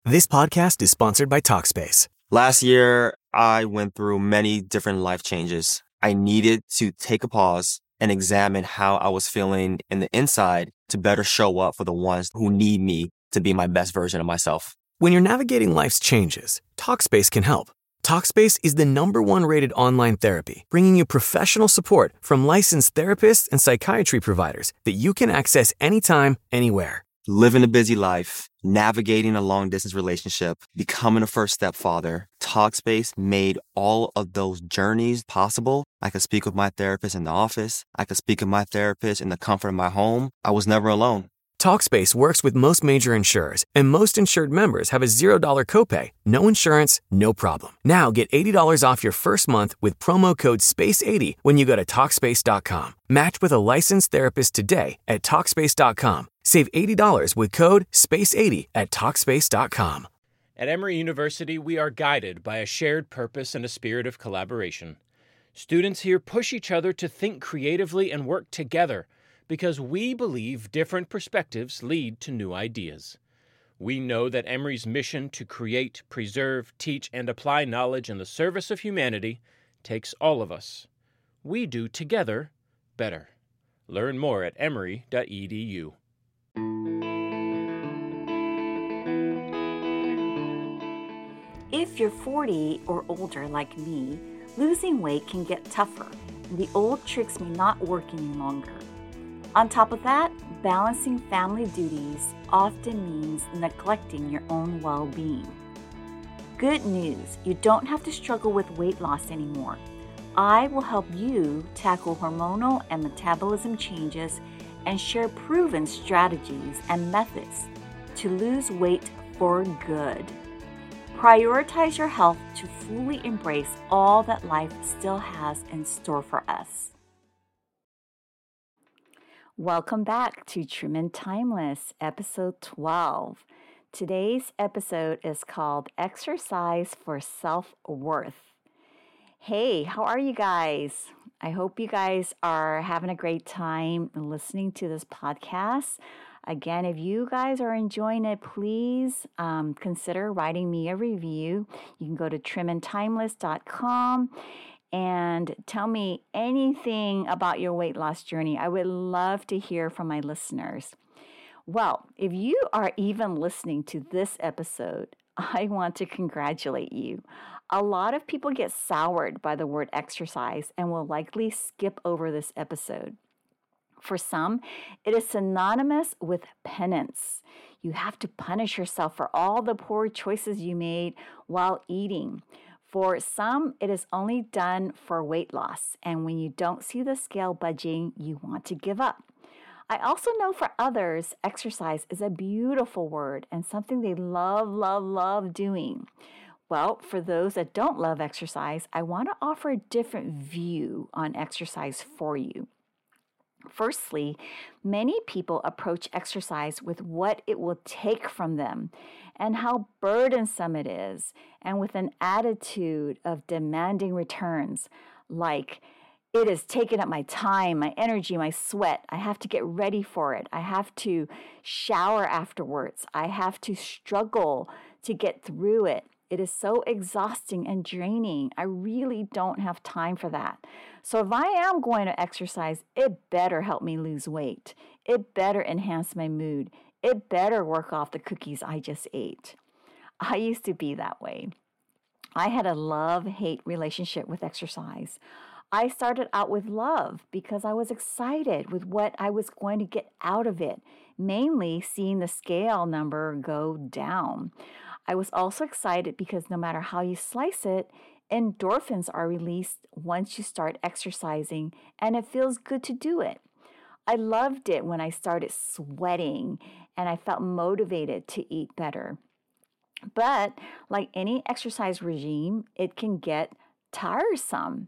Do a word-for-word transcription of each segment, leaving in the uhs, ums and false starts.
This podcast is sponsored by Talkspace. Last year, I went through many different life changes. I needed to take a pause and examine how I was feeling in the inside to better show up for the ones who need me to be my best version of myself. When you're navigating life's changes, Talkspace can help. Talkspace is the number one rated online therapy, bringing you professional support from licensed therapists and psychiatry providers that you can access anytime, anywhere. Living a busy life, navigating a long-distance relationship, becoming a first-step father, Talkspace made all of those journeys possible. I could speak with my therapist in the office. I could speak with my therapist in the comfort of my home. I was never alone. Talkspace works with most major insurers, and most insured members have a zero dollars copay. No insurance, no problem. Now get eighty dollars off your first month with promo code space eighty when you go to Talkspace dot com. Match with a licensed therapist today at Talkspace dot com. Save eighty dollars with code space eighty at Talkspace dot com. At Emory University, we are guided by a shared purpose and a spirit of collaboration. Students here push each other to think creatively and work together, because we believe different perspectives lead to new ideas. We know that Emory's mission to create, preserve, teach, and apply knowledge in the service of humanity takes all of us. We do together better. Learn more at emory dot e d u. If you're forty or older like me, losing weight can get tougher, and the old tricks may not work any longer. On top of that, balancing family duties often means neglecting your own well-being. Good news, you don't have to struggle with weight loss anymore. I will help you tackle hormonal and metabolism changes and share proven strategies and methods to lose weight for good. Prioritize your health to fully embrace all that life still has in store for us. Welcome back to Trim and Timeless, episode twelve. Today's episode is called Exercise for Self-Worth. Hey, how are you guys? I hope you guys are having a great time listening to this podcast. Again, if you guys are enjoying it, please um, consider writing me a review. You can go to trim and timeless dot com and tell me anything about your weight loss journey. I would love to hear from my listeners. Well, if you are even listening to this episode, I want to congratulate you. A lot of people get soured by the word exercise and will likely skip over this episode. For some, it is synonymous with penance. You have to punish yourself for all the poor choices you made while eating. For some, it is only done for weight loss, and when you don't see the scale budging, you want to give up. I also know for others, exercise is a beautiful word and something they love, love, love doing. Well, for those that don't love exercise, I want to offer a different view on exercise for you. Firstly, many people approach exercise with what it will take from them and how burdensome it is, and with an attitude of demanding returns, like, it has taken up my time, my energy, my sweat. I have to get ready for it. I have to shower afterwards. I have to struggle to get through it. It is so exhausting and draining. I really don't have time for that. So if I am going to exercise, it better help me lose weight. It better enhance my mood. It better work off the cookies I just ate. I used to be that way. I had a love-hate relationship with exercise. I started out with love because I was excited with what I was going to get out of it, mainly seeing the scale number go down. I was also excited because no matter how you slice it, endorphins are released once you start exercising, and it feels good to do it. I loved it when I started sweating and I felt motivated to eat better. But like any exercise regime, it can get tiresome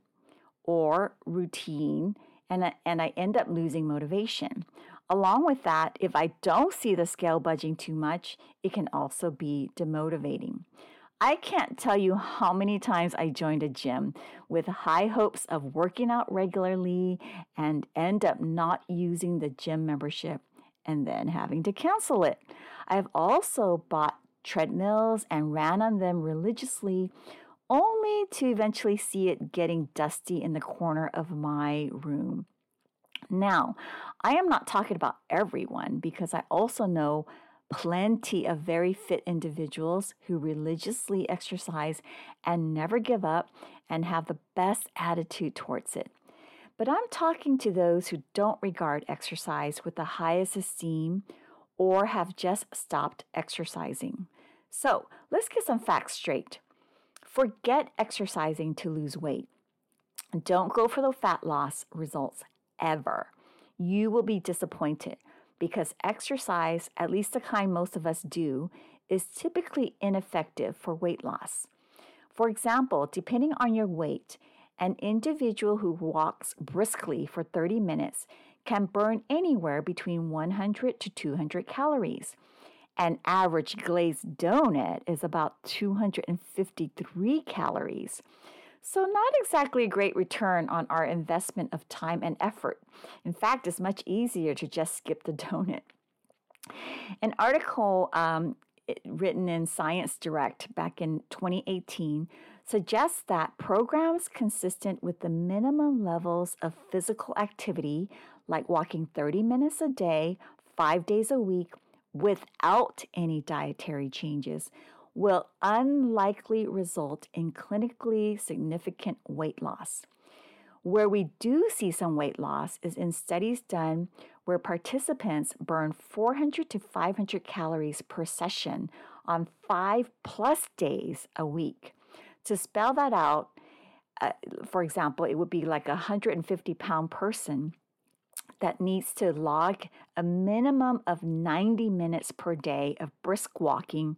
or routine, and I, and I end up losing motivation. Along with that, if I don't see the scale budging too much, it can also be demotivating. I can't tell you how many times I joined a gym with high hopes of working out regularly and end up not using the gym membership and then having to cancel it. I have also bought treadmills and ran on them religiously, only to eventually see it getting dusty in the corner of my room. Now, I am not talking about everyone because I also know plenty of very fit individuals who religiously exercise and never give up and have the best attitude towards it. But I'm talking to those who don't regard exercise with the highest esteem or have just stopped exercising. So let's get some facts straight. Forget exercising to lose weight. Don't go for the fat loss results ever. You will be disappointed because exercise, at least the kind most of us do, is typically ineffective for weight loss. For example, depending on your weight, an individual who walks briskly for thirty minutes can burn anywhere between one hundred to two hundred calories. An average glazed donut is about two hundred fifty-three calories. So not exactly a great return on our investment of time and effort. In fact, it's much easier to just skip the donut. An article um, written in Science Direct back in twenty eighteen suggests that programs consistent with the minimum levels of physical activity, like walking thirty minutes a day, five days a week, without any dietary changes, will unlikely result in clinically significant weight loss. Where we do see some weight loss is in studies done where participants burn four hundred to five hundred calories per session on five plus days a week. To spell that out, uh, for example, it would be like a one hundred fifty pound person that needs to log a minimum of ninety minutes per day of brisk walking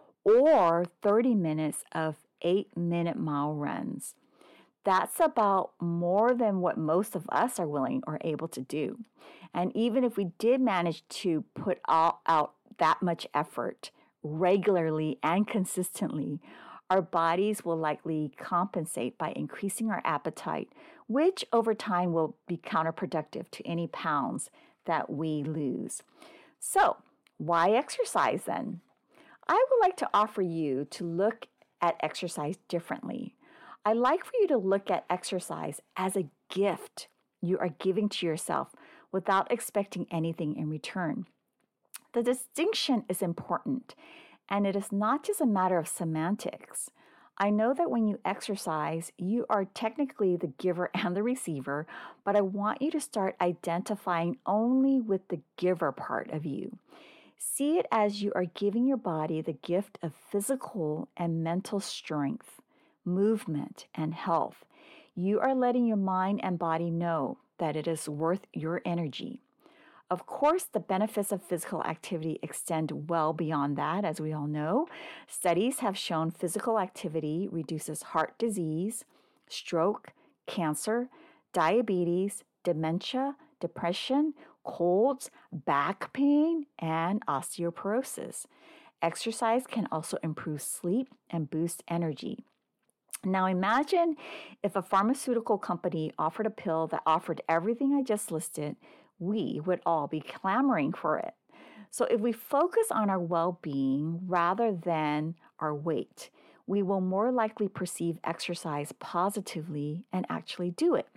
or thirty minutes of eight minute mile runs. That's about more than what most of us are willing or able to do. And even if we did manage to put all out that much effort regularly and consistently, our bodies will likely compensate by increasing our appetite, which over time will be counterproductive to any pounds that we lose. So, why exercise then? I would like to offer you to look at exercise differently. I'd like for you to look at exercise as a gift you are giving to yourself without expecting anything in return. The distinction is important, and it is not just a matter of semantics. I know that when you exercise, you are technically the giver and the receiver, but I want you to start identifying only with the giver part of you. See it as you are giving your body the gift of physical and mental strength, movement, and health. You are letting your mind and body know that it is worth your energy. Of course, the benefits of physical activity extend well beyond that, as we all know. Studies have shown physical activity reduces heart disease, stroke, cancer, diabetes, dementia, depression, colds, back pain, and osteoporosis. Exercise can also improve sleep and boost energy. Now imagine if a pharmaceutical company offered a pill that offered everything I just listed, we would all be clamoring for it. So if we focus on our well-being rather than our weight, we will more likely perceive exercise positively and actually do it.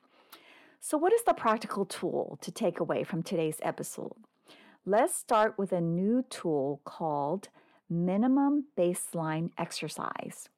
So what is the practical tool to take away from today's episode? Let's start with a new tool called minimum baseline exercise.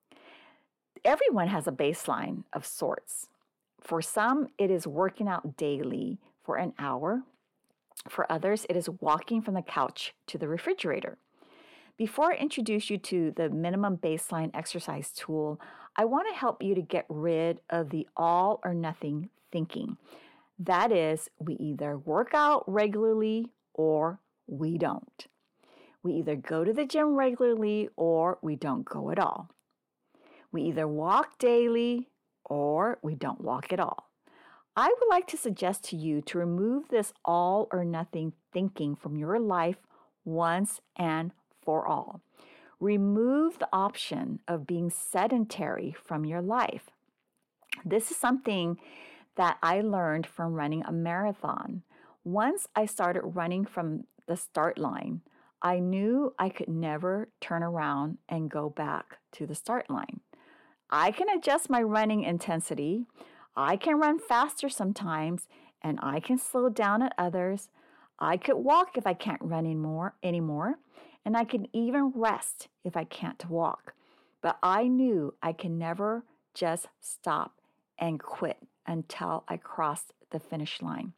Everyone has a baseline of sorts. For some, it is working out daily for an hour. For others, it is walking from the couch to the refrigerator. Before I introduce you to the minimum baseline exercise tool, I want to help you to get rid of the all or nothing thinking. That is, we either work out regularly or we don't. We either go to the gym regularly or we don't go at all. We either walk daily or we don't walk at all. I would like to suggest to you to remove this all or nothing thinking from your life once and for all. Remove the option of being sedentary from your life. This is something that I learned from running a marathon. Once I started running from the start line, I knew I could never turn around and go back to the start line. I can adjust my running intensity. I can run faster sometimes, and I can slow down at others. I could walk if I can't run anymore, anymore, and I can even rest if I can't walk. But I knew I can never just stop and quit until I crossed the finish line.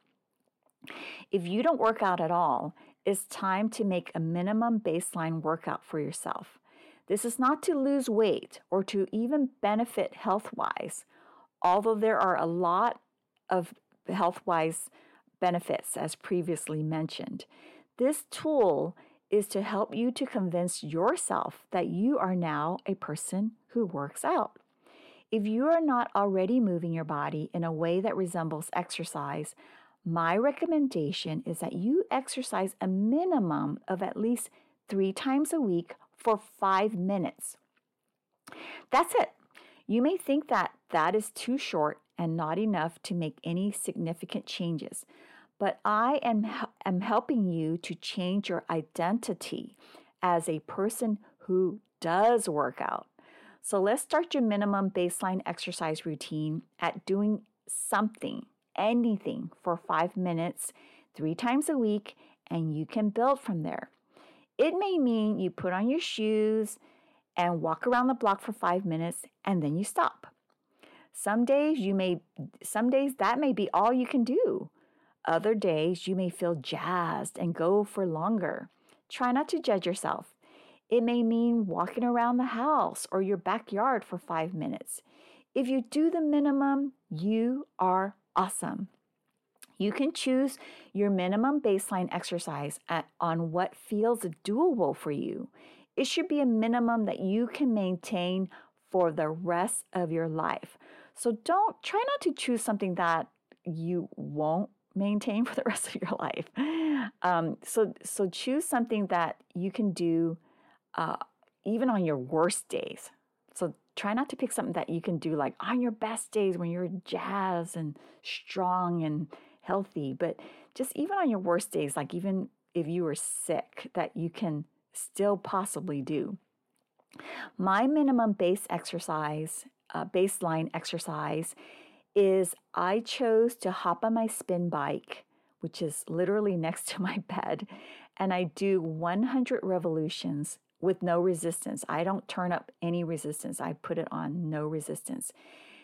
If you don't work out at all, it's time to make a minimum baseline workout for yourself. This is not to lose weight or to even benefit health-wise, although there are a lot of health-wise benefits as previously mentioned. This tool is to help you to convince yourself that you are now a person who works out. If you are not already moving your body in a way that resembles exercise, my recommendation is that you exercise a minimum of at least three times a week for five minutes. That's it. You may think that that is too short and not enough to make any significant changes, but I am, am helping you to change your identity as a person who does work out. So let's start your minimum baseline exercise routine at doing something, anything for five minutes, three times a week, and you can build from there. It may mean you put on your shoes and walk around the block for five minutes and then you stop. Some days you may, some days that may be all you can do. Other days you may feel jazzed and go for longer. Try not to judge yourself. It may mean walking around the house or your backyard for five minutes. If you do the minimum, you are awesome. You can choose your minimum baseline exercise at, on what feels doable for you. It should be a minimum that you can maintain for the rest of your life. So don't try not to choose something that you won't maintain for the rest of your life. Um, so, so choose something that you can do uh, even on your worst days. So try not to pick something that you can do like on your best days when you're jazzed and strong and healthy, but just even on your worst days, like even if you were sick, that you can still possibly do. My minimum base exercise, uh, baseline exercise is I chose to hop on my spin bike, which is literally next to my bed, and I do one hundred revolutions with no resistance. I don't turn up any resistance. I put it on no resistance.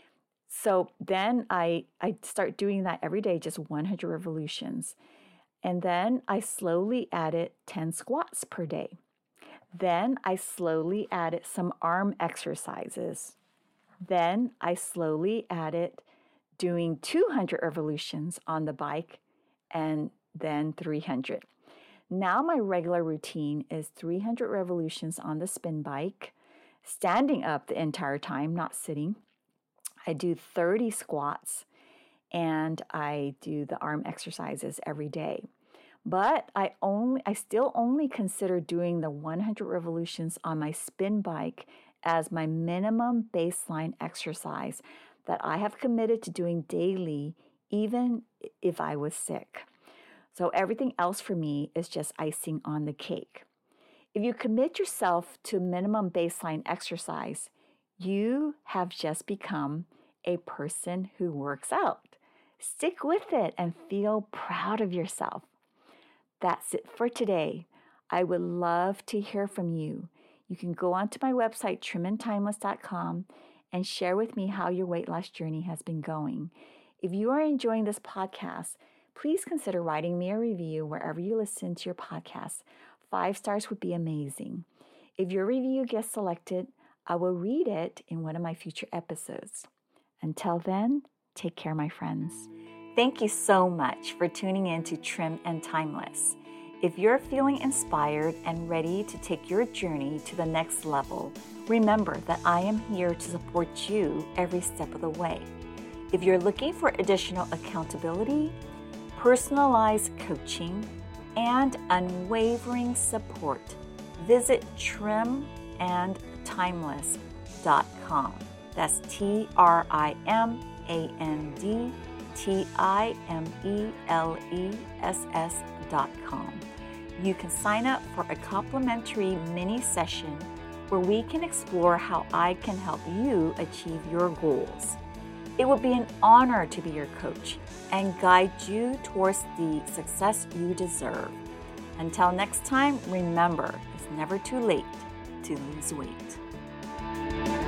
So then I, I start doing that every day, just one hundred revolutions. And then I slowly added ten squats per day. Then I slowly added some arm exercises. Then I slowly added doing two hundred revolutions on the bike and then three hundred. Now my regular routine is three hundred revolutions on the spin bike, standing up the entire time, not sitting. I do thirty squats and I do the arm exercises every day. But I only I still only consider doing the one hundred revolutions on my spin bike as my minimum baseline exercise that I have committed to doing daily, even if I was sick. So everything else for me is just icing on the cake. If you commit yourself to minimum baseline exercise, you have just become a person who works out. Stick with it and feel proud of yourself. That's it for today. I would love to hear from you. You can go onto my website, trim and timeless dot com, and share with me how your weight loss journey has been going. If you are enjoying this podcast, please consider writing me a review wherever you listen to your podcast. Five stars would be amazing. If your review gets selected, I will read it in one of my future episodes. Until then, take care, my friends. Thank you so much for tuning in to Trim and Timeless. If you're feeling inspired and ready to take your journey to the next level, remember that I am here to support you every step of the way. If you're looking for additional accountability, personalized coaching, and unwavering support, visit trim and timeless dot com. That's T R I M A N D T I M E L E S S dot com. you can sign up for a complimentary mini session where we can explore how I can help you achieve your goals. It would be an honor to be your coach and guide you towards the success you deserve. Until next time, remember, it's never too late to lose weight.